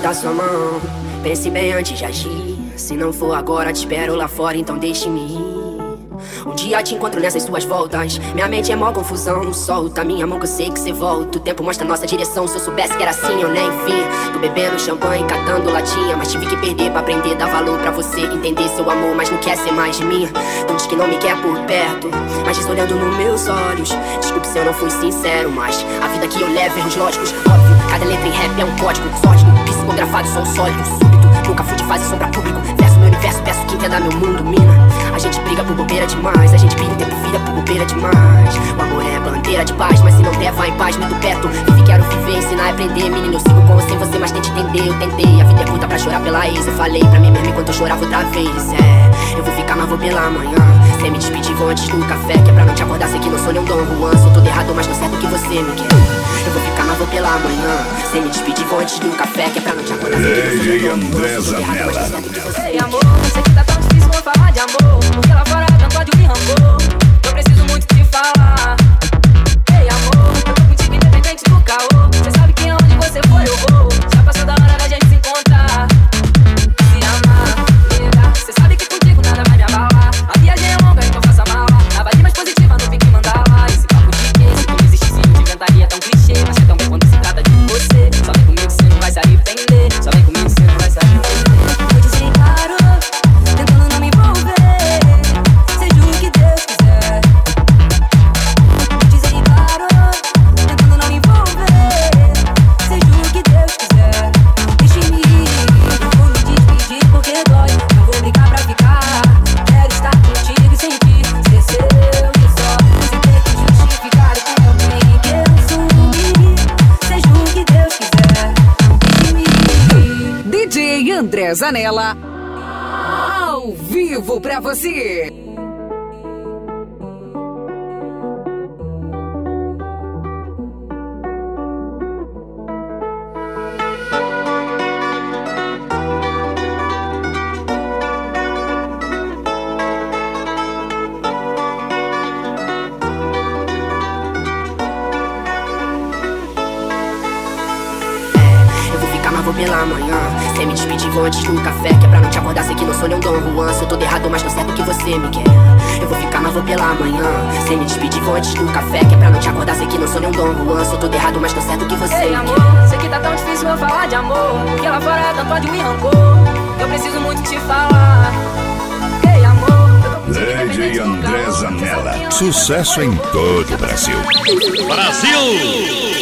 apertar sua mão. Pense bem antes de agir. Se não for agora, te espero lá fora, então deixe-me ir. Um dia te encontro nessas suas voltas. Minha mente é mó confusão, não solta minha mão que eu sei que cê volta. O tempo mostra nossa direção, se eu soubesse que era assim eu nem vi. Tô bebendo champanhe, catando latinha, mas tive que perder pra aprender, dar valor pra você entender seu amor, mas não quer ser mais de mim. Não diz que não me quer por perto, mas diz olhando nos meus olhos. Desculpe se eu não fui sincero, mas a vida que eu levo é erros lógicos. Óbvio, cada letra em rap é um código sólido, psicografado, som sólido, súbito. Nunca fui de fase sombra público, verso meu universo, peço que entenda meu mundo, mina. A gente briga por bobeira demais, a gente briga o tempo vira por bobeira demais. O amor é bandeira de paz, mas se não der, vai em paz, me do perto. Vive, quero viver, ensinar a aprender. Menino, eu sigo com ou sem você, mas tente entender, eu tentei. A vida é curta pra chorar pela ex, eu falei pra mim mesmo enquanto eu chorava outra vez. Eu vou ficar, mas vou pela manhã. Sem me despedir, vou antes do café, que é pra não te acordar, sei que não sou nem um Dom Juan. Sou todo errado, mas tô certo que você me quer. Eu vou ficar, mas vou pela manhã. Sem me despedir, vou antes do café, que é pra não te acordar, sei que não sou nem um Dom Juan. Sou todo errado, mas tô certo que você me quer. Amor, sei que tá tão difícil, vou falar de amor, porque lá fora tanto ódio me rancor. Eu preciso muito te falar. Ei amor, eu tô contigo independente do caô. Cê sabe que aonde você for eu vou. Já passou da hora da gente se encontrar, se amar, ligar. Cê sabe que contigo nada vai me abalar. A viagem é longa, então faça mala. A vibe mais positiva, não fique mandar lá. Esse papo de que se tu não existisse, eu te inventaria tão clichê. Mas é tão bem quando se trata de você. Só vem comigo, cê não vai se arrepender. Só vem comigo, cê não vai se arrepender. Eu disse claro, tentando não me envolver, seja o que Deus quiser. Dizer claro, tentando não me envolver, seja o que Deus quiser. Deixe-me ir, não vou me despedir porque dói. Não vou brigar pra ficar, quero estar contigo e sentir ser seu e só. Sem ter que justificar o que eu tenho, que eu assumi. Seja o que Deus quiser. Deixe-me ir. DJ André Zanella, ao vivo pra você. Eu vou ficar, mas vou pela manhã. Sem me despedir, vou antes do café, que é pra não te acordar, sei que não sou nem um Dom Juan. Sou todo errado, mas tô certo que você me quer. Eu vou ficar, mas vou pela manhã. Sem me despedir, vou antes do café, que é pra não te acordar, sei que não sou nem um Dom Juan. Sou todo errado, mas tô certo que você Ei me amor, quer. sei que tá tão difícil eu falar de amor, porque lá fora tanto ódio me rancor. Eu preciso muito te falar. Ei amor, eu tô contigo independente DJ do André caô. Zanella. Sucesso em todo o Brasil. Brasil!